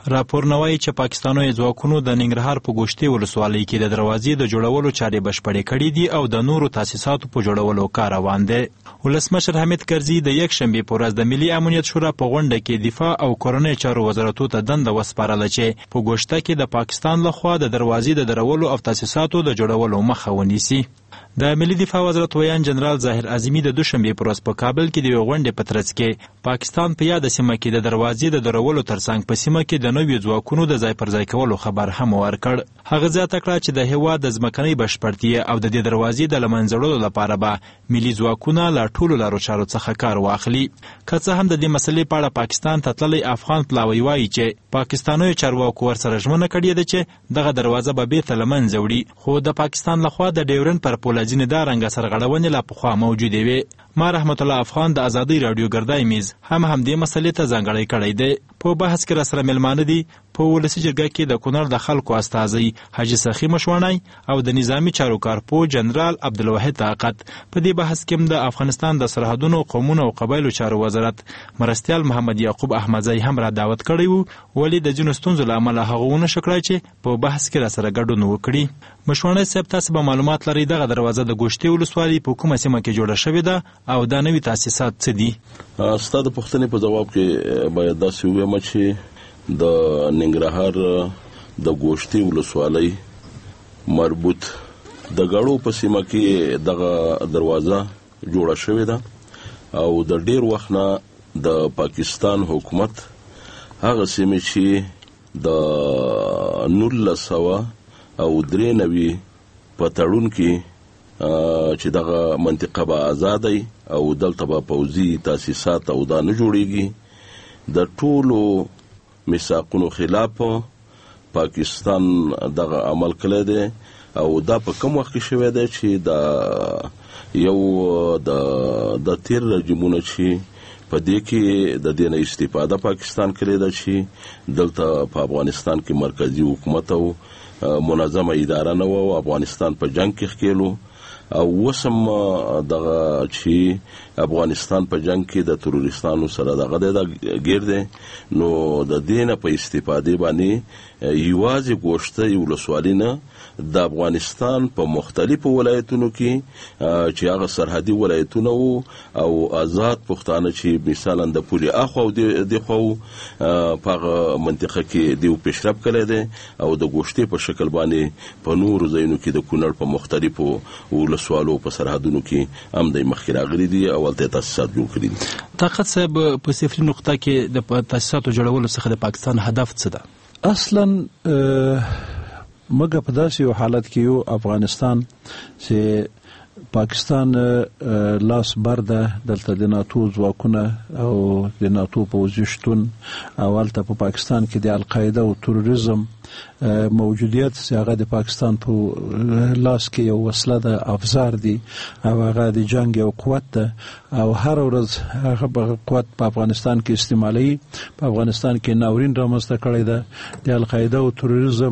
راپورونه وایي چې پاکستاني ځواکونو د ننګرهار په ګوشتې ولسوالۍ کې د دروازې د جوړولو چارې بشپړې کړې دي او د نورو تاسیساتو په جوړولو کار روان دی. ولسمشر حمید کرزي د یکشنبې په ورځ د ملي امنیت شورا په غونډه کې دفاع او کورنۍ چارو وزارتو ته دنده وسپارله چې په ګوشته کې د پاکستان لخوا د دروازې د درولو او تاسیساتو د جوړولو مخه ونیسي. د ملي دفاع وزارت ویان جنرال ظاهر اعظمي د دوشنبې پر ورځ په کابل کې د یوې غونډې په ترڅ کې پاکستان په یاده سیمه کې د دروازې د درولو ترڅنګ په سیمه کې د نویو ځواکونو د ځای پر ځای کولو خبر هم ورکړ. هغه زیاته کړه چې د هېواد د ځمکنۍ بشپړتیا او د دې دروازې د له منځه وړلو لپاره به ملي ځواکونه له ټولو لارو چارو څخه کار واخلي. که څه هم د دې مسلې په اړه پاکستان ته تللی افغان پلاوی وایي چې پاکستانیو چارواکو ورسره ژمنه کړې ده چې دغه دروازه به بېرته له منځه وړي، خو د پاکستان لخوا د ډیورنډ پر پوله ځینې دارنګه سرغړونې لا پخوا موجودې وې. ما رحمت الله افغان د ازادۍ راډیو ګردای میز هم همدې مسلې ته ځانګړی کړی دی. په بحث کې راسره مېلمانه دي په ولسي جرګه کې د کونړ د خلکو استازی حاجي سخي مشوانی او د نظامی چارو کارپو جنرال عبدالواحد طاقت. په دې بحث کې هم د افغانستان د سرحدونو قومونو او قبایلو چارو وزارت مرستیال محمد یعقوب احمدزی هم را دعوت کړی وو، ولې د ځینو ستونزو له امله هغه ونه شو کړی چې په بحث کې راسره ګډون وکړي. مشوانی صاحب، تاسو به معلومات لرئ دغه دروازه د ګوشتې ولسوالۍ په کومه سیمه کې جوړه شوې ده او دا نوي تاسیسات څه دي؟ ستا د پوښتنې په ځواب کې باید داسې ووایم چې د ننګرهار د ګوشتې ولسوالۍ مربوط د غړو په سیمه کې دغه دروازه جوړه شوې ده او د ډیر وخت نه د پاکستان حکومت هغه سیمه چې د 1993 په تړون کې چې دغه منطقه به آزادای او دلته به پوځي تاسیسات او دا نه جوړیږي، د ټولو میثاقونو خلاف پاکستان دغه عمل کړی دی او دا په کوم وخت کې شوی دی چې دا یو د تیر رژیمونو چې په دې کې د دې نه استفاده پاکستان کړی دی چې دلته په افغانستان کې مرکزی حکومت او منظمه اداره نه و او افغانستان په جنگ کې ښکېلو او وسم دغه چې افغانستان په جنگ کې د تروریستانو سره دغه د ګرځي نو د دینه په استفاده باندې یوازې ګوشته ولسوالۍ نه د افغانستان په مختلفو ولایتونو کې چې هغه سرحدي ولایتونه او آزاد پښتانه چې مثلا د پولي اخو او د خو په منطقه کې دیو پیشرفت کړي دي او د ګوشته په شکل باندې په نور ځایونو کې د کونړ په مختلفو ولسوالو په سرحدونو کې هم د مخکراغلي دي او ولته تاسیسات جوړ کړي دي. طاقت صاحب، په صفري نقطه کې د تاسیساتو جوړولو څخه د پاکستان هدف څه ده؟ اصلا مګه په داسې یو حالت کې یو افغانستان چې پاکستان لاس برده دلته د ناتو ځواکونه او د ناتو پوځي شتون او هلته په پاکستان کې د القاعده او تروریزم موجودیت چې هغه د پاکستان په لاس کې یو وسله د افزار دی او هغه د جنگ یو قوت ده او هر ورځ هغه قوت په افغانستان کې استعمالي. په افغانستان کې ناورین رامنځته کړی ده. د القاعده او تروریزم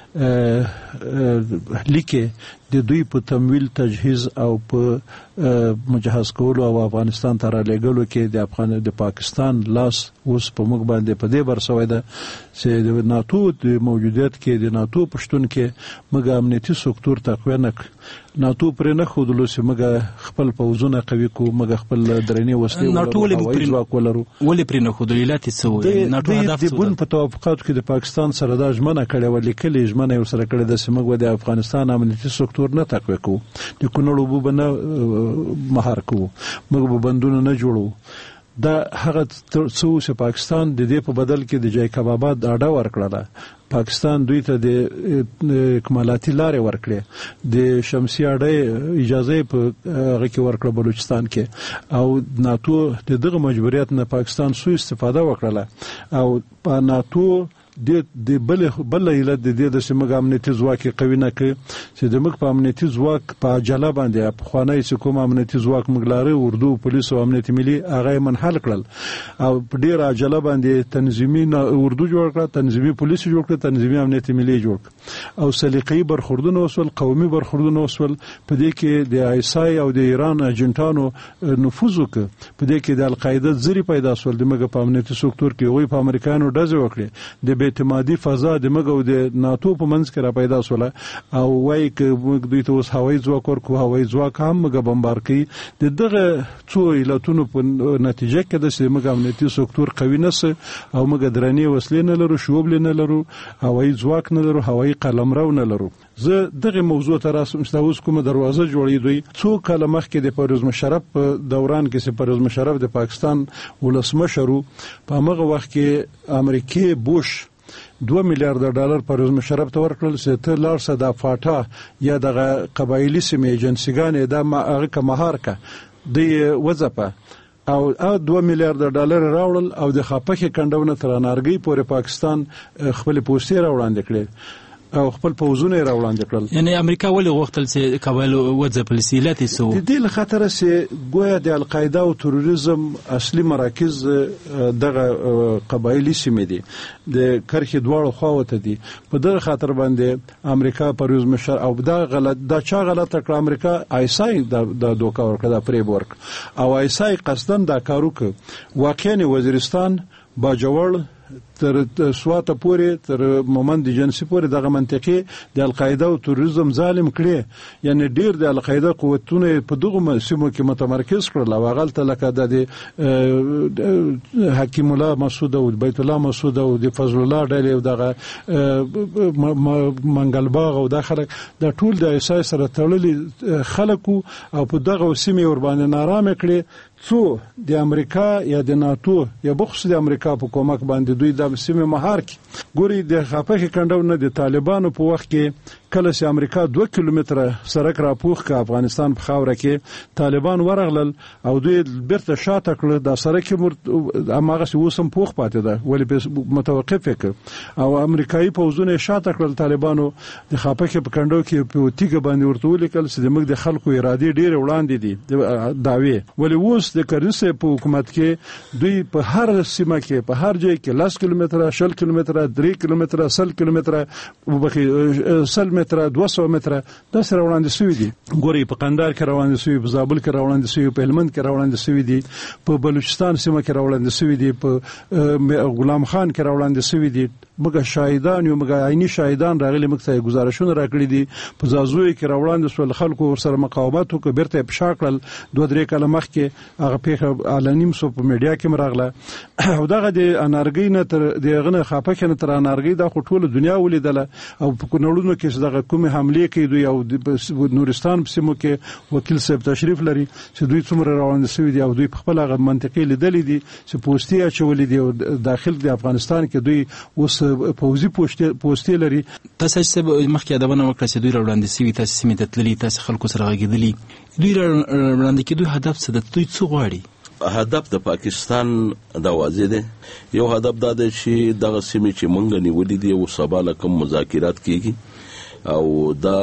لیکه د دوی په تمویل، تجهیز او په مجهز کولو او افغانستان ته را لېږلو کې د پاکستان لاس اوس په موږ باندې په دې برسوی ده چې د ناتو د موجودیت کې د ناتو پښتون کې موږ امنیتي سکتور تقویه نه ناتو پر نه خودلو چې موږ خپل پوزونه قوي کو، موږ خپل درنې وسلې ناتو ولې پر نه خودلو علت څه وي؟ ناتو هدف څه د په توافقاتو کې د پاکستان سره دا ژمنه کړې و، لیکلې ژمنه یې سره کړې ده چې موږ د افغانستان امنیتي سکتور نه تقویه کوو، د کونړ اوبه به نه مهار کوو، موږ به بندونه نه جوړو. دا هغه څه چې پاکستان د دې په بدل کې د جیکب آباد اډه ورکړله. پاکستان دوی ته د اکمالاتي لارې ورکړې، د شمسي اډې اجازه په هغه کې ورکړه بلوچستان کې او ناتو دغه مجبوریت نه پاکستان سوء استفاده وکړله او په ناتو د بل علت د دې د سیمه امنیتي ځواک قوي نه کړي چې د موږ په امنیتي ځواک په جلا باندې په خوانی چې کوم امنیتي ځواک موږ لري، اردو، پولیس او امنیتي ملي، هغه منحل کړل او په ډیر عجله باندې تنظیمي اردو جوړ کړ، تنظیمي پولیس جوړ کړ، تنظیمي امنیتي ملي جوړ او سلیقې برخوردونه وسول، قومي برخوردونه وسول. په دې کې د آیسای او د ایران اجنټانو نفوذ وکړ، په دې کې د القاعده ځری پیدا شول. د موږ په امنیتي سکتور کې وی په امریکایانو ډزې وکړي، د بې اعتمادي فضا د موږ او د ناتو په منځ کې را پیدا شوله او وایي چې موږ دوی ته اوس هوایي ځواک ورکړو، هوایي ځواک هم موږ بمبار کوي. د دغه څو علتونو په نتیجه کې د موږ امنیتي سکتور قوي نه سه او موږ درنې وسلې نه لرو، شوبلې نه لرو، هوایي ځواک نه لرو، هوایي قلمرو نه لرو. زه دغه موضوع ته راسم چې اوس کومه دروازه جوړې دوی څو کاله مخکې د پرویز مشرف په دوران کې چې پرویز مشرف د پاکستان ولسمشر په هغه وخت کې امریکای بوش $2 میلیارډ پرویز مشرف ته ورکړل چې ته لاړ شه د فاټا یا د قبایلی سیمې ایجنسیګانې د هغه کمهار کا د وظیفه او $2 میلیارډ راوړل او د خاپخې کندونه تر انارګي پورې پاکستان خپل پوسټي راوړاندې کړل او خپل پوزونه راوړاندې کړل. یعنی امریکا ولې غوښتل چې قبایل وځپل سیلات سو د دې لخاطر چې ګویا د القاعده او تروریزم اصلي مراکز دغه قبایلی سیمې دي د کرخي دواړو خواوته دي. په دغه خاطر باندې امریکا پرویز مشر او دا چا غلطه کړ، امریکا آیسای د دوکا ورکړه د فریب ورک او آیسای قصدن دا کارو ک واقعا وزیرستان باجوړ تر سواته پورې تر مومند جنسي پورې دغه منطقې د القاعده او تروریزم ظالم کړي. یعنی ډیر د القاعده قوتونه په دغه سیمو کې متمرکز کړل او هغه لکه د حکیم الله مسعود او بیت الله مسعود او د فضل الله ډلې او دغه منګل باغ او د خلک د ټول د اساس سره تړلي خلکو او په دغه سیمه ور باندې نارامه کړي څو د امریکا یا د ناتو یا بخصوص د امریکا په کومک باندې دوی د سیمه مهار کی ګوري د خاپخې کندونه د طالبانو په وخت کې کله چې امریکا 2 کیلومتره سرک را پوخ ک افغانستان په خاوره کې طالبان ورغلل او دوی بیرته شاته کړ د سرک اماغه وسم پوخ پاتې ده ولې متوقف کړ او امریکایي پوزونه شاته کړل طالبانو د خاپخې په کندو کې په تیګه باندې ورته ولیکل چې موږ د خلکو اراده ډیر وړاندې دي داوی ولې اوس د کرنسه په حکومت کې دوی په هر سیمه کې په هر ځای کې 10 کیلومتره 10 کیلومتره 3 کیلومتره 100 کیلومتره وبخي 100 متره 200 متره د سره وړاندې شوی دي. ګوري په قندهار کې روان شوی، په زابل کې روان شوی، په هلمند کې روان شوی دي، په بلوچستان سیمه کې روان شوی دي، په غلام خان کې روان شوی دي. موږ شاهدان یو، موږ عیني شاهدان راغلي، موږ ته گزارشونه راکړي دي. په زازوی کې روان سول خلکو سره مقاومت وکړ، بیرته پښاکړل 2-3 کاله مخکې هغه پیښه علنیم سو په میډیا کې مراغله او دغه د انارګي نه تر دغه نه خاپخې نه تر انارګي د ټول دنیا ولیدله او په کونړونو کې دغه کومه حمله کوي دوی او د نورستان په سیمو کې وکیل صاحب تشریف لري چې دوی څومره روان دي دي او دوی په خپل هغه منطقي لیدلې دي چې پوسټي اچولې دي او داخل د افغانستان کې دوی اوس پوزي پوسټي لري. تاسو چې مخکې ادبونه وکړه چې دوی وړاندې سوي تاسو سیمه ته تللي، تاسو خلکو سره غږیدلی، دوی وړاندې کېدو هدف څه ده؟ دوی څه غواړي؟ هدف د پاکستان د واضح دی. یو هدف دا دی چې دغه سیمه چې مونږ نیولې دي او سبا لکم مذاکرات کیږي او دا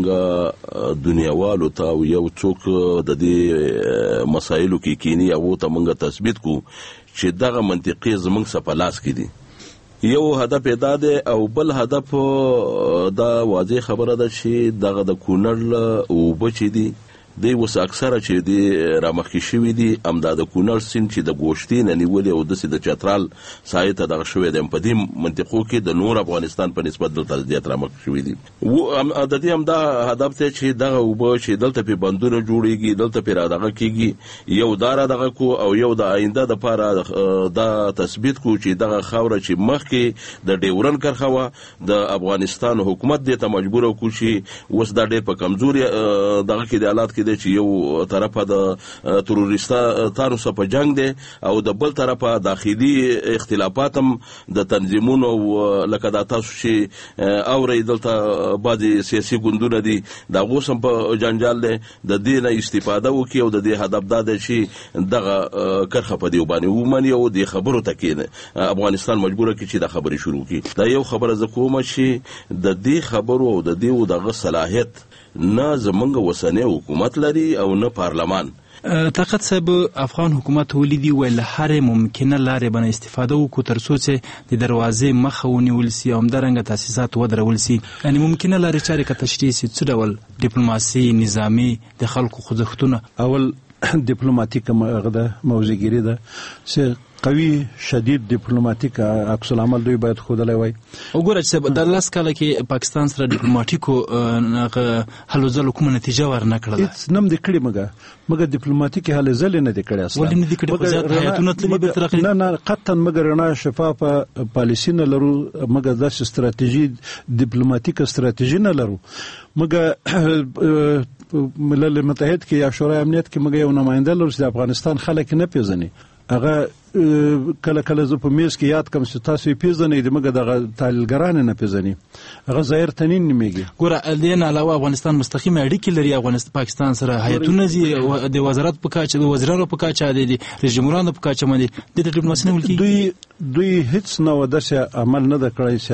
مونږ دنیاوالو ته یو څوک د دې مسایلو کې کینی او ته مونږ تثبیت کو چې دغه منطقي زمونږ سپلاس کې دي. یو هدف دا دی او بل هدف دا واضح خبره ده چې دغه د کونړ او بچی دي دی وس اکثره چې دی رامخکې شوی دي امداد کونړ سین چې د ګوشتین نیولې او د چترال سایته دغه شوی د پدیم منطقو کې د نور افغانستان په نسبت د تزدید رامخ شوی دي. و د دې هم دا هدف ته چې دغه وب چې دلته په بندونه جوړیږي، دلته په دغه کېږي، یو دار دغه کو او یو د آینده د لپاره دا تثبیت کو چې دغه خاوره چې مخکې د ډیورن کرخوا د افغانستان حکومت دې ته مجبور کو چې وس دا ډېر په کمزوري دغه کې د حالات د چې یو طرفه د تروریستانو سره په جنگ دي او د بل طرفه داخلي اختلافات هم د تنظیمونو لکه د تاسو چې اوري دلته بعضي سیاسي ګوندونه دي د غوسم په جنجال دي د دې نه استفاده وکي او د دې هدف دا دی چې دغه کرخه په دی باندې ومني او د خبرو تکینه افغانستان مجبور کی چې د خبرې شروع کی. دا یو خبره زکوم چې د دې خبرو او د دې دغه صلاحیت نه زمونږ وسنۍ حکومت لري او نه پارلمان. طاقت صاحب افغان حکومت ولیدي ول هر ممکنه لارې باندې استفاده وکړو تر څو چې د دروازې مخه ونیول سي او همدارنګه تاسیسات ودرول سي. یعنی ممکنه لارې چارې که تشریح سي څه ډول ډیپلوماسي نظامی د خلکو خوځښتونه؟ اول ډیپلوماټیک موضوعګیری ده چې قوي شدید ډیپلوماټیک عکس العمل دوی باید خودلای وای. وګوره چې د لاس کاله کې پاکستان سره ډیپلوماټیکو هلو ځلو کومه نتیجه ورنه کړله. هیڅ نم دې کړی مګر ډیپلوماټیک هلو ځل نه دې کړی اصلا. ولې نه دې کړی؟ په ځات حیاتونه تللی به تر اخره نه قطعا مګر نه شفافه پالیسی نه لرو مګر د استراتیژي ډیپلوماټیک استراتیژي نه لرو مګر ملل متحد کې یا شورای امنیت کې مګر یو نماینده لرو چې د افغانستان خلک نه پیژني. هغه کله کله زه په میز کې یاد کوم چې تاسو یې پیژنئ د مګر دغه تحلیلګران نه پیژني. هغه ظاهر تنین نومیږي. ګوره دې نه علاوه افغانستان مستقیم اړیکې لري افغانستان پاکستان سره هیئتونه دي د وزارت په کچه د وزیرانو په کچه دي رئیس جمهورانو په کچه باندې د ډیپلوماسي نه ولکي دوی هیڅ نو داسې عمل نه د کړی چې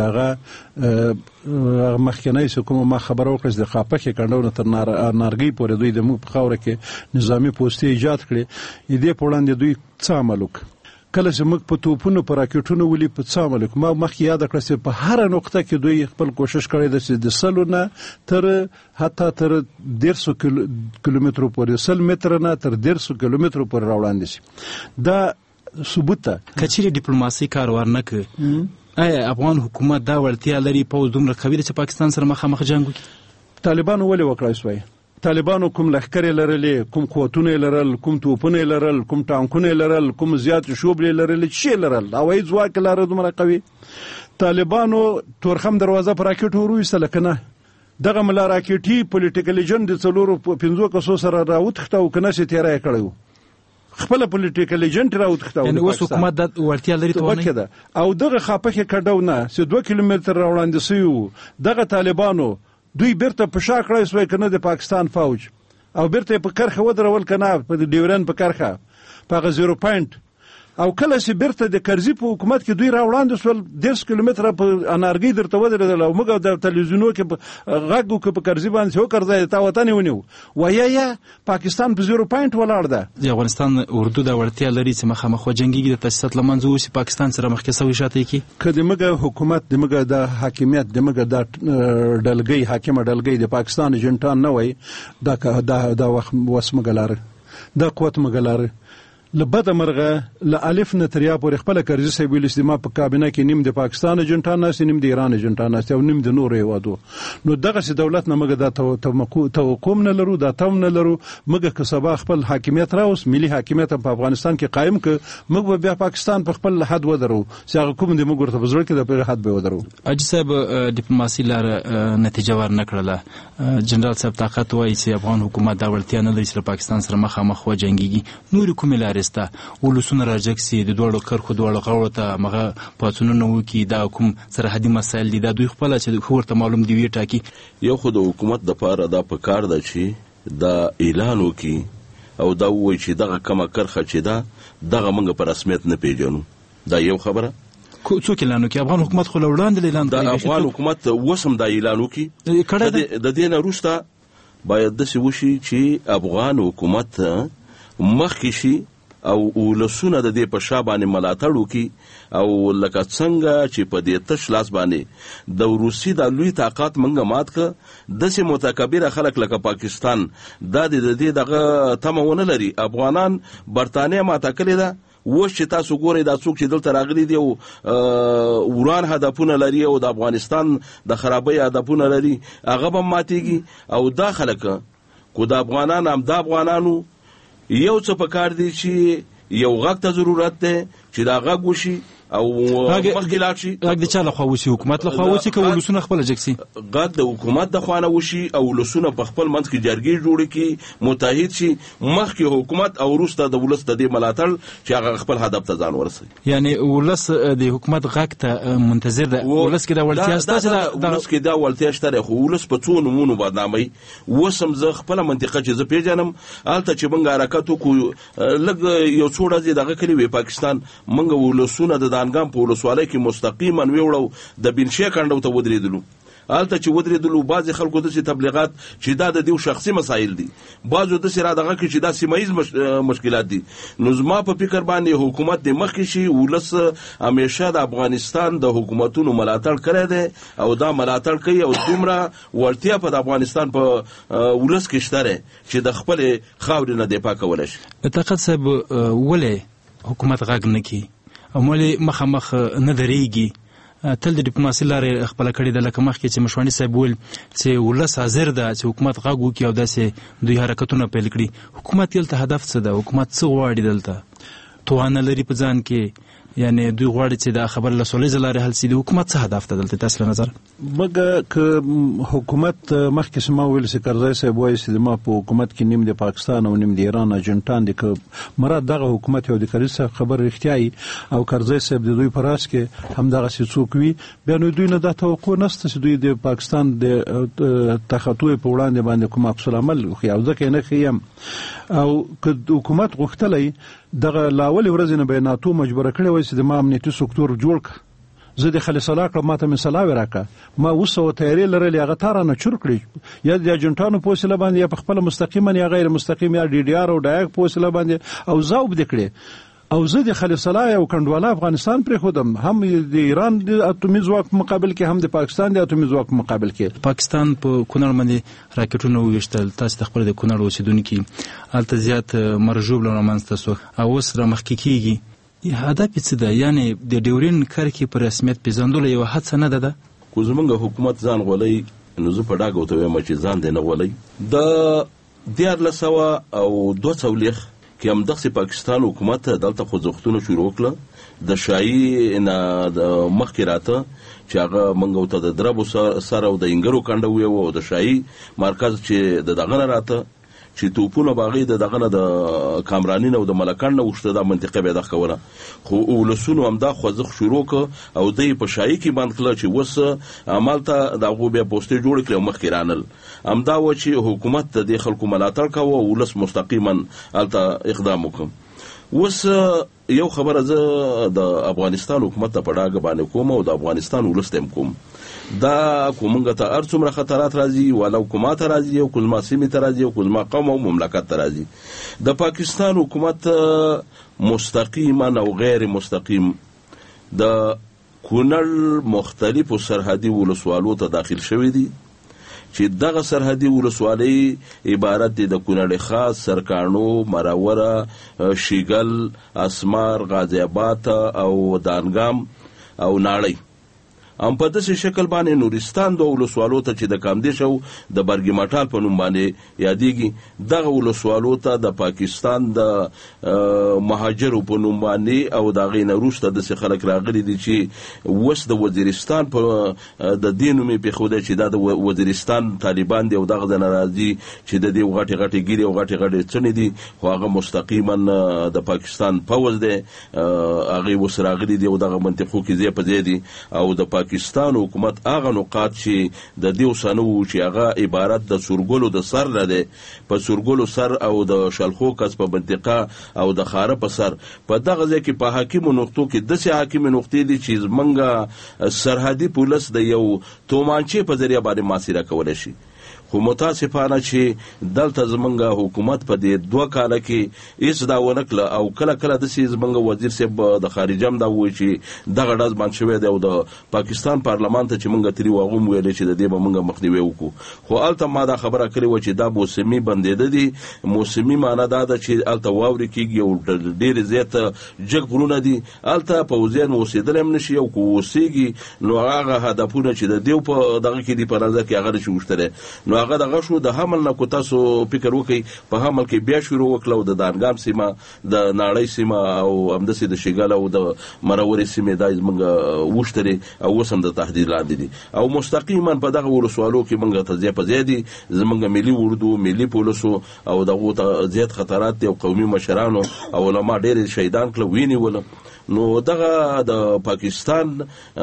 هغه مخکنی حکومت ما خبر ورکړ چې د خاپخې کډونه تر نارګي پورې دوی د موږ په خاوره کې نظامی پوسټي ایجاد کړي. دې په وړاندې دوی څه عمل وکړ؟ کله چې موږ په توپونو په راکټونو ولي په څه عمل وکړ؟ ما مخکې یاد کړ چې په هر نقطه کې دوی خپل کوشش کړی دی چې د سلو نه تر حتی تر 150 کیلومترو پورې 100 متر نه تر 150 کیلومترو پورې راوړاندې شي. دا ثبوت ده. کچېرې ډیپلوماسي کار ورنه کړي آیا افغان حکومت دا وړتیا لري پوځ دومره قوي دی چې پاکستان سره مخامخ جنګ وکړي؟ طالبانو ولې وکړای سوی؟ طالبانو کوم لښکرې لرلې، کوم قوتونه لرل، کوم توپونه لرل، کوم ټانکونه لرل، کوم زیات شوبلې لرل، څه لرل؟ هوایي ځواک لرل دومره قوي. طالبانو تورخم دروازه پر راکټ ورويستله کنه دغه ملا راکټي پولیټیکل ایجنډ د څلورو 5 کسو سره راوتخته او کنه چې تیرای کړو خپل پولیټیکل ایجنټ راوتخته. یعنی اوس حکومت د ورتیا لري ته او دغه خاپخه کډونه چې 2 کیلومتر راوړاندې سيو دغه طالبانو دوی بیرته په شا کړای سوی کنه د پاکستان فوج او بیرته په کرخه ودرول کنه په ډیورن په کرخه په 0 پوینټ او کله چې بیرته د کرزي په حکومت کې دوی راوړاندې سول 10 کیلومتر په انارګي درته ودرل او موږ د تلویزیونو کې غږو کې په کرزي باندې یو کرځي تا وطن ونیو وایي پاکستان په 0 پوینټ ولاړ ده. د افغانستان اردو د ورتیا لري چې مخامخ جنگي د تاسیسات لمنځه وسی پاکستان سره مخ کې سوي شاته کی کله موږ حکومت د موږ د حاکمیت د موږ د ډلګي حاکمه ډلګي د پاکستان جنټان نه وای دا وخت وسمګلار دا قوت مګلار لبد مرغه ل الف نه تر یا پورې خپل کرزي صاحب ویل چې ما په کابینه کې نیم د پاکستان جنټان ناس نیم د ایران جنټان ناس او نیم د نور هیوادو. نو دغه چې دولت نه موږ د توقم نه لرو دا تم نه لرو موږ که سبا خپل حاکمیت راوس ملي حاکمیت په افغانستان کې قائم ک موږ بیا پاکستان په خپل حد ودرو چې هغه کوم د موږ ورته بزرګ کې د حد به ودرو. اجي صاحب ډیپلوماسي لار نتیجه ورنه کړله. جنرال صاحب طاقت وایي چې افغان حکومت دا وړتیا نه لري چې پاکستان سره مخامخ وجنګيږي. نور کومه لارې ولسونه راجکسي د دوړو کرخو دوړو غوړو ته مغه پاتونونه وکي دا کوم سرحدي مسایل دي دا دوی خپل چې خورته معلوم دی وی ټاکی. یو خو د حکومت د پاره دا په کار ده چې دا اعلان وکي او دا وایي چې دغه کومه کرخه چې دا دغه موږ په رسمیت نه پیژنو. دا یو خبره څوک اعلان وکي؟ افغان حکومت خو وړاندې اعلان کړی دا افغان حکومت وسم دا اعلان وکي د دې نه وروسته باید د سی وشي چې افغان حکومت مخکې شي او ولسونه د دې په شا باندې ملاتړ وکي او لکه څنګه چې په دې تش لاس باندې د روسي د لوی طاقت منګه مات ک د سه متکبر خلک لکه پاکستان د دې دغه تمونه لري. افغانان برتانیې ماته کړی دا وښ چې تاسو ګورئ دا څوک چې دلته راغلي دي او وران هدفونه لري او د افغانستان د خرابۍ هدفونه لري هغه به ماتيږي او دا خلک کو د افغانان هم د افغانانو یو څه پکار دي چې یو غږ ته ضرورت ده چې دا غږ وشي او مخکې لاړ شي. غږ د چا لخوا وشي؟ حکومت لخوا وشي که ولسونه خپل جګسي؟ غږ د حکومت د خوانه وشي او ولسونه په خپل منځ کې جرګې جوړ کړي متحد شي مخکې حکومت او وروسته د ولس د دې ملاتړ چې هغه خپل هدف ته ځان ورسوي. یعنی ولس د حکومت غږ ته منتظر ده. ولس کې دا ولتیا شته چې ولس کې دا ولتیا شته خو ولس په څو نمونه بدنامي وسم زه خپل منطقه چې زه پیژنم الته چې موږ حرکت وکړو لږ یو څو ورځې دغه کلی وی پاکستان موږ ولسونه د دانګام په ولسوالۍ کې مستقیما ویوړو د بنشي کندو ته ودرېدلو الته چې ودرېدلو بعضې خلکو داسې تبلیغات چې دا د دیو شخصي مسایل دي، بعضو داسې را دغه کې چې دا سیمه مشکلات دي. نو زما په فکر باندې حکومت د مخکې شي، ولس همیشه د افغانستان د حکومتونو ملاتړ کړی دی او دا ملاتړ کوي او دومره وړتیا په د افغانستان په ولس کې شته چې د خپلې خاورې نه دفاع کولی شي. طاقت صاحب ولې حکومت غږ نه کوي او ولې مخامخ نه درېږي؟ تل د ډیپلوماسي لارې خپله کړې ده، لکه مخکې چې مشواني صاحب ویل چې ولس حاضر ده چې حکومت غږ وکړي او داسې دوی حرکتونه پیل کړي. حکومت دلته هدف څه ده؟ حکومت څه غواړي؟ دلته توانه لري په ځان کې، یعنی دوی غواړي چې دا خبر له سولې لارې حل شي. د حکومت څه هدف ده دلته تاسو له نظر؟ مګر که حکومت مخکې سما ویل چې کرزی صاحب وایي چې ما په حکومت کې نیم د پاکستان او نیم د ایران اجنټان دي، که مراد دغه حکومت یو د کرزی صاحب خبر رښتیا او کرزی صاحب د دوی په راس کې همدغه څوک وي، بیا نو دوی نه دا توقع نشته چې دوی د پاکستان د تخطو په وړاندې باندې کوم عکس العمل وکړي. او ځکه نه خیم او که حکومت غوښتلی دغه لاولې ورځې نه به ناتو مجبوره کړې وای چې د ما امنیتي سکتور جوړ کړه، زه د خالص الله کړم، ما ته مې سلاوې راکړه، ما 200 تیارې لرلې هغه تا رانه چور کړي، یا د اجنټانو په وسیله باندې یا په خپله مستقیما یا غیر مستقیم یا ډي ډي آر او ډایک په وسیله باندې او ذوب دې کړې. او زه د خالص الله او کنډواله افغانستان پرې خودم، هم د ایران د اتومي ځواک مقابل کې، هم د پاکستان د اتومي ځواک مقابل کې. پاکستان په کونړ باندې راکټونه وویشتل، تاسو د خپل د کونړ اوسیدونکي هلته زیات مرجوب رامنځته شو او اوس رامخکې کیږي. هدف څه ده؟ یعنی د ډیورین کرښې په رسمیت پیژندلو یوه هڅه نه ده؟ خو زمونږ حکومت ځان غولی، نو زه په ډاګه ورته وایم چې ځان دی نه غولی. د 1402 کې هم دغسې پاکستان حکومت دلته خوځښتونه شروع کړه د شاهي نه مخکې راته، چې هغه موږ ته د دربو سر او د انګرو کنډه ویو او د شاهي مرکز چې د دغه نه راته چې توپونه باغې د دغه نه د کامرانین او د ملکان نه وشته د منطقه به دغه کوله. خو ولسونو هم دا خوځښت شروع ک او د په شاهي کې باندې کله چې وس عملته د غو بیا پوسټ جوړ کړو مخکې رانل هم دا و چې حکومت د خلکو ملاتړ کوي او ولس مستقیما الته اقدام وکړي. وس یو خبره زه د افغانستان حکومت ته په ډاګه باندې کوم او د افغانستان ولس ته کوم، دا کومه ته ارڅومره خطرات راځي ولو کومه ته راځي او کومه سیمه ته راځي او کومه قوم او مملکت ته راځي، د پاکستان حکومت مستقیما او غیر مستقیم د کونړ مختلفو سرحدي ولسوالو ته داخل شوی دي، چې دغه سرحدي ولسوالۍ عبارت دي د کونړ خاص، سرکانو، مراوره، شیګل، اسمار، غازی آباد او دانګام او ناړی. هم په داسې شکل باندې نورستان د ولسوالو ته چې د کامدیش او د برګي مټال په نوم باندې یادېږي، دغه ولسوالو ته د پاکستان د مهاجرو په نوم باندې او د غین وروسته داسې خلک راغلي دي چې وس د وزیرستان په د دې نوم په خوده چې د وزیرستان طالبان دی او دغه د ناراضي چې د دې غټي غټي ګيري او غټي غټي څنې دي، خو هغه مستقیما د پاکستان پوز دی، هغه وسراغلي دي او دغه منطقو کې زی په زی دي او د پاکستان حکومت هغه نقاط چې د دیو سنو چې هغه عبارت د سورګلو د سر نه ده، په سورګلو سر او د شلخو کس په منطقه او د خاره په سر، په دغه ځای کې په حاکمو نقطو کې داسې حاکمي نقطې دي چې زمونږ سرحدي پولیس د یو تومانچې په ذریعه باندې محاصره کولی شي. خو متاسفانه چې دلته زمونږ حکومت په دې 2 کال کې هیڅ دا ونه کړه او کله کله داسې زمونږ وزیر صاحب د خارجه هم دا وایي چې دغه ډز باندې شوی دی او د پاکستان پارلمان ته چې مونږ ترې واغوم ویلې چې د دې به مونږ مخنیوي وکړو، خو هلته ما دا خبره کړې وه چې دا موسمي بندېده دي. موسمي معنا دا ده چې هلته واورې کېږي او ډېرې زیاته جګ غرونه دي، هلته پوځیان اوسېدلی هم نشي او که اوسېږي نو هغه هدفونه چې د دیو په دغه کې دي په رضا کې هغه نشي وشتلی. نو هغه دغه شو د حمل نه کو تاسو فکر وکړئ په حمل کې بیا شروع وکړو د دانګام سیمه، د ناړۍ سیمه او همداسې د شیګل او د مرورې سیمه د زمونږ وشتري او وسم د تهدید لاندې دي او مستقیما په دغه ولسوالو کې مونږ ته په زیادي زمونږ ملي اردو، ملي پولیسو او دغه ته زیات خطرات دي او قومي مشرانو او علما ډېر شهیدان کړه ویني ول. نو دغه د پاکستان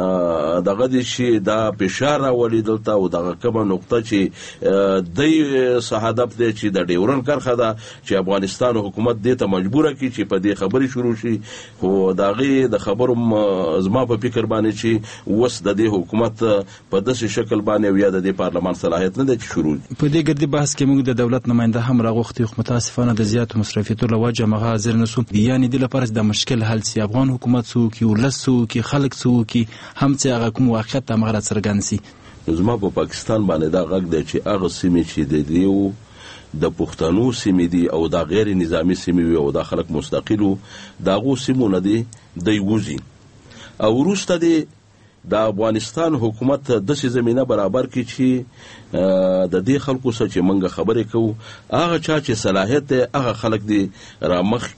دغه د شي دا فشار راولي دلته او دغه کومه نقطه چې د صحادت دی چې د ډیورن کرخه ده چې افغانستان حکومت دې ته مجبوره کی چې په دې خبرې شروع شي خو دغه د خبرو زما په فکر باندې چې وس د دې حکومت په داسې شکل باندې یا د پارلمان صلاحیت نه دی شروع په دې ګردي بحث کې موږ د دولت نماینده هم راغوښتي خو متاسفانه د زیاتو مصرفیتو له وجه مغه حاضر نشو یعنی د لپاره د مشکل حل سي افغان حکومت سو کی ولسو کی خلک سو کی هم چې هغه کوم واقعیت مغه څرګند سي زما په پاکستان باندې دا غږ دی چې هغه سیمې چې د دیو د پښتنو سیمې دي او دا غیر نظامی سیمې او د خلک مستقلو داغو سیمونه دي د یوزي او وروسته دي د افغانستان حکومت د څه زمينه برابر کی چې د دې خلکو سره چې منګه خبرې کوو هغه چا چې صلاحیت هغه خلک دي رامخ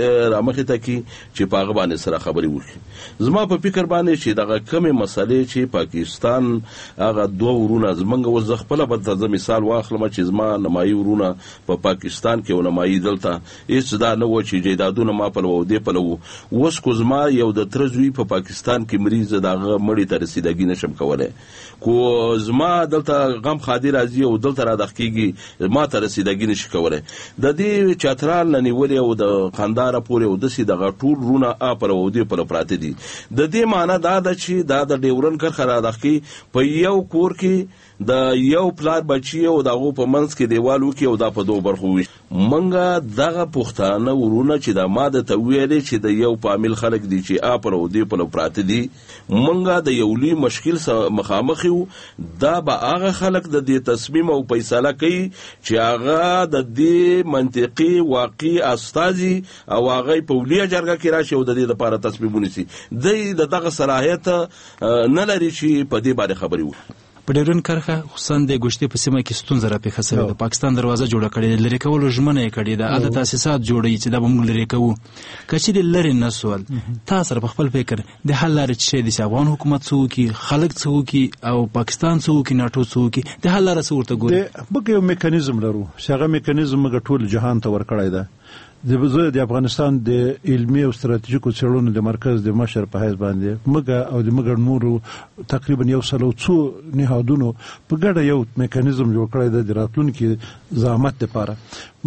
ته کی چې پاغه باندې سره خبرې وکړي زما په فکر باندې چې دغه کمه مسلې چې پاکستان هغه دوه ورونه زمنګ وز خپل په مثال واخلم چې زما نمایي ورونه په پاکستان کې او نمایي دلته هیڅ دا نه و چې جیدادونه ما په لو دی په لو وس کو زما یو د ترزوی په پاکستان کې مریض دغه مړی ته رسیدګی نشم کولای کو زما دلته غم خادي راځي او دلته را دخکیږي ما ته رسیدګی نشي کولای د دې چترال ننیولې او د خنداره پورې او د سي دغه ټول رونه اپر او دی په پراته دي د دې معنی دا د چې دا د ډیورن کرخه را دخکی په یو کور کې د یو پلار بچي او دغه په منځ کې دیوالو کې او دا په دوه برخو وي منګه دغه پښتانه ورونه چې د ماده ته ویلې چې د یو فامیل خلک دي چې اپر او دی په پراته دي منګه د یو لوی مشکل سره مخامخ یو دا به هغه خلک د دې تصمیم او فیصله کوي چې هغه د دې منطقي واقعي استازي او هغه په ولیا جرګه کې راشي او د دې لپاره تصمیم ونیسي دغه صلاحیت نه لري چې په دې باندې خبري وکړي په ډیورن کرخه خصوصا د ګشتي په سیمه کې ستونزه را پیښه شوې د پاکستان دروازه جوړه کړې لری کول ژمنه یې کړې ده اته تاسیسات جوړې چې د موږ لری کوو کچې د لری نسول تاسو په خپل فکر د حل لارې چې د افغان حکومت سو کې خلک سو کې او پاکستان سو کې ناتو سو کې د حل لارې ورته ګوري بګ یو میکانیزم لرو شغه میکانیزم ټول جهان ته ورکړای ده د افغانستان د علمي او ستراتیژیکو څېړنو د مرکز د مشر په حیث باندې مګه او د مګر نورو تقریبا یو سلو څو نهادونو په ګډه یو میکانیزم جوړ کړی د راتلونکو زعامت لپاره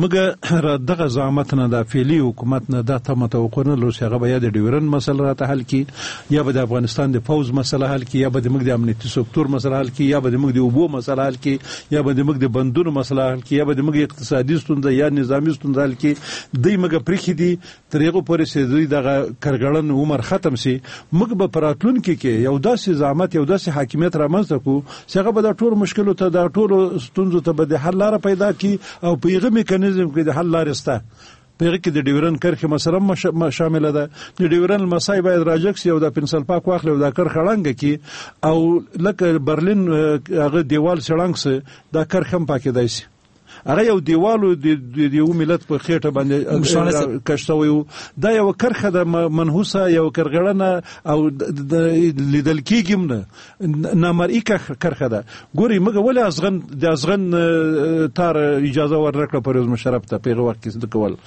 مګه دغه زعامت نه د فعلی حکومت نه د تمه توقع نه لري هغه به د ډیورن مسله راته حل کی یا به د افغانستان د فوز مسله حل کی یا به د مګ د امنیتي سکتور مسله حل کی یا به د مګ د اوبو مسله حل کی یا به د مګ د بندونو مسله حل کی یا به د مګ اقتصادي ستونزه یا نظامی ستونزه حل کی دی مګ پرخي دي طریقو پورې سي دوی دغه کرګړن عمر ختم سي مګ به پراتلون کې یو داسې زعامت یو داسې حاکمیت رامنځته کو چې هغه به د ټول مشکلو ته د ټول ستونزو ته به د حل لار پیدا کی او په یغه میکانیزم کې د حل لار سته په کې د ډیورن کرخه مثلا شامل ده د ډیورن مسای باید راجکس یو د پنسل پاک واخلو د کرخه لنګ کې او لکه برلین هغه دیوال سړنګس د کرخم پاکې دایسي هغه یو دیوالو د یو ملت په خېټه باندې کښتوي دا یو کرخه د منحوسه یو کرغړنه او لیدل کېږم نه نامرئی کرخه ده ګوري مګه ولې ازغن تار اجازه ورکړه پروز مشرف ته پیغه وخت کې کول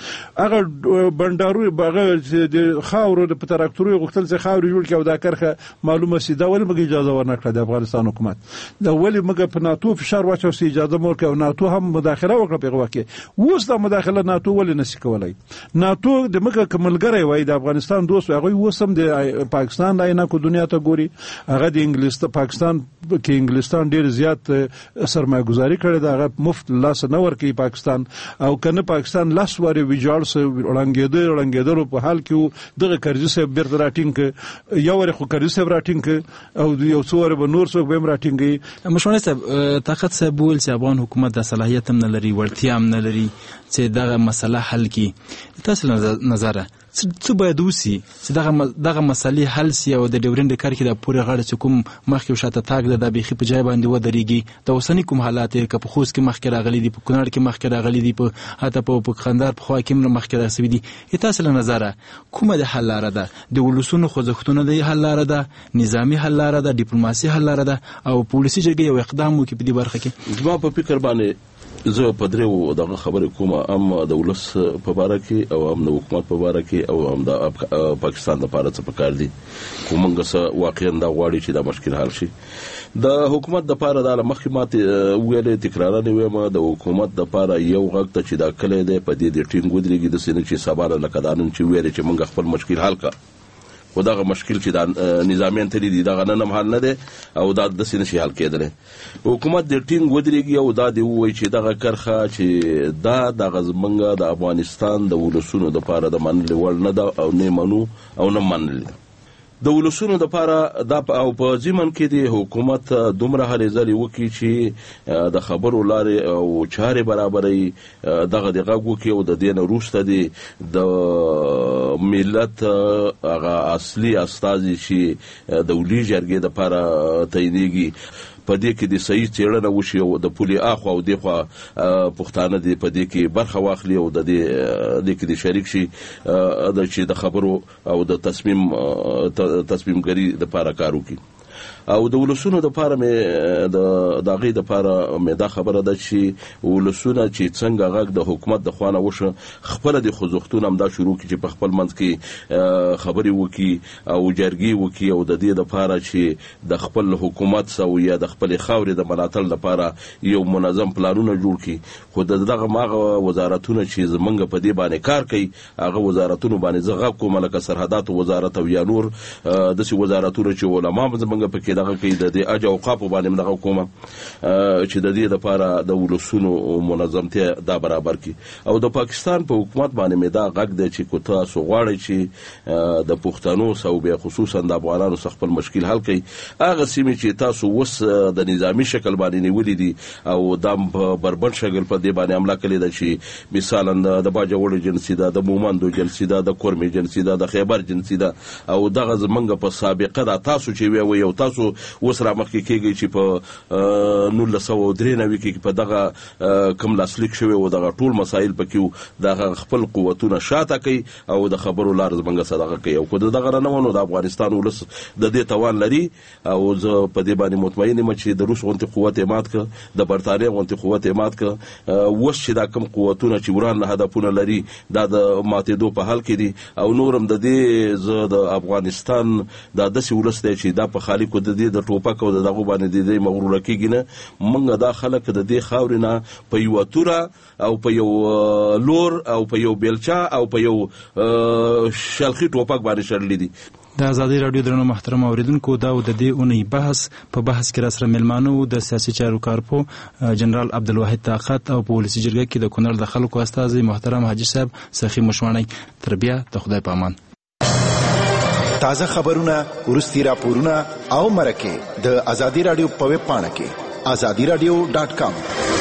هغه بندارو هغه د خاورو د پتراکتوري غختل ځای خاوري جوړ کې او دا کرخه معلومه سي دا ولې مګه اجازه ورنکړه د افغانستان حکومت دا ولې مګه په ناتو فشار واچو سي اجازه مور کې او ناتو هم مداخله وکړه په واقع اوس د مداخله ناتو ولې نشي کولای ناتو د مګه کملګری وای د افغانستان دوست هغه وسم د پاکستان لاینه کو دنیا ته ګوري هغه د انګلیس پاکستان کې انګلستان ډیر زیات سرمایه‌ګذاري کړې ده هغه مفت لاس نه ورکي پاکستان او کنه پاکستان لاس وری ویجاړ سره وړاندېدل په حال کې دغه قرضې سره بیرته راټینګ یو ور خو قرضې سره راټینګ او یو څور به نور څوک به راټینګي مشونه صاحب طاقت صاحب بول چې افغان حکومت د صلاحیت هم نه لري ورتیا هم نه لري چې دغه مسله حل کړي تاسو نظر څه باید وسی چې دغه مسلې حل سي او د ډیورن د کار کې د پوره غړ چې کوم مخکې شاته تاګ د بيخي په ځای باندې ودرېږي د اوسنی کوم حالات کې په خوست کې مخکې راغلي دي په کونړ کې مخکې راغلي دي په حتی په خندار په خوا کې مخکې راغلي دي تاسو نظر کومه د حل لاره ده د ولسونو خوځښتونه د حل لاره ده نظامی حل لاره ده ډیپلوماسي حل لاره ده او پولیسي جګړه یو اقدام وکړي په دې برخه کې زما په فکر باندې زه په درو دغه خبره کوم هم د ولس په اړه کې او هم د حکومت په اړه کې او هم د پاکستان لپاره څه پکار دي کومنګ څه واقعا دا غواړي چې دا مشکل حل شي. د حکومت د لپاره د مخکمات ویلې تکرار نه ویم د حکومت د لپاره یو غږ ته چې دا کله دی په دې ټینګ ودرېږي د سینې چې سبا لکه دانن چې ویل چې موږ خپل مشکل حل کا خو دغه مشکل چې د نظامیان تللی دي دغه نن حل نه دی او دا د سینې شي حل کېدل. حکومت د ټینګ ودرېږي او دا دی وایي چې دغه کرخه چې دا د غزمنګ د افغانستان د ولسونو د لپاره د منل وړ نه ده او نه منو او نه منل د ولسونو د لپاره دا او په ځمن کې د حکومت دومره هلې ځلې وکړي چې د خبرو لارې او چارې برابرې دغه د غږ وکړي او د دې نه وروسته د ملت هغه اصلي استازي چې د ولي جرګې د لپاره تعینېږي په دې کې د صحیح څېړنه وشي او د پولي اخوا او دغه پښتانه دي په دې کې برخه واخلي او د دې کې د شریک شي د چې د خبرو او د تصمیم ګری د لپاره کار وکړي او د ولسونو د لپاره مې د داغي د لپاره مې دا خبره ده چې ولسونه چې څنګه غږ د حکومت د خوانه وشه خپل د خوځښتونو هم دا شروع کی چې په خپل منځ کې خبري وکي او جرګي وکي او د دې د لپاره چې د خپل حکومت سو یا د خپل خاورې د مناتل لپاره یو منظم پلانونه جوړ کی خو دغه ماغه وزارتونه چې زمونږ په دې باندې کار کوي هغه وزارتونو باندې زغه کوم لکه سرحدات وزارت او یا نور د سی وزارتونو چې علما زمونږ په کې دغه کې د اج او قاپ باندې دغه کومه چې د دې لپاره د ولسونو منظمتیا دا برابر کی او د پاکستان په حکومت باندې مې دا غږ دی چې کوته سوغواړي چې د پښتنو صوبې خصوصا د افغانانو څخه خپل مشکل حل کړي هغه سیمې چې تاسو وس د نظامی شکل باندې نیولې دي او د بربند شکل په دې باندې عمله کړې ده چې مثلا د باجوړ جنسي ده د مومندو جنسي ده د کورمي جنسي ده د خیبر جنسي ده او دغه زمنګ په سابقه دا تاسو چې وی یو تاسو وسره مخکې کېږي چې په 1993 کې په دغه کم لاسلیک شوی او دغه ټول مسایل پکې دغه خپل قوتونه شاته کوي او د خبرو لار زمنګ صدقه کوي او کو دغه نه ونه د افغانستان ولس د دې توان لري او زه په دې باندې مطمئن یم چې د روس غونډه قوت مات ک د برتانیې غونډه قوت مات ک وس چې دا کم قوتونه چې وران هدفونه لري دا د ماتېدو په حال کې دي او نورم د دې زه د افغانستان د داسې ولس دی چې دا په خالي کو د دې د ټوپک او دغه باندې د مغرور کېږي نه منګه دا خلک د دې خاورینه په یو توره او په یو لور او په یو بیلچا او په یو شلخي ټوپک باندې شړلې دي. د ازادي رادیو درنو محترم اوریدونکو دا د دې اونۍ بحث کې را سره ملمانو د سیاسي چارو کارپو جنرال عبدالواحد طاقت او په ولسي جرګه کې د کونړ د خلکو استازي محترم حاجی صاحب سخی مشوانی تر بیا د خدای په امان. تازه خبرونه ورستي راپورونه او مرکه د ازادي رادیو په ویب پاڼه کې azadiradio.com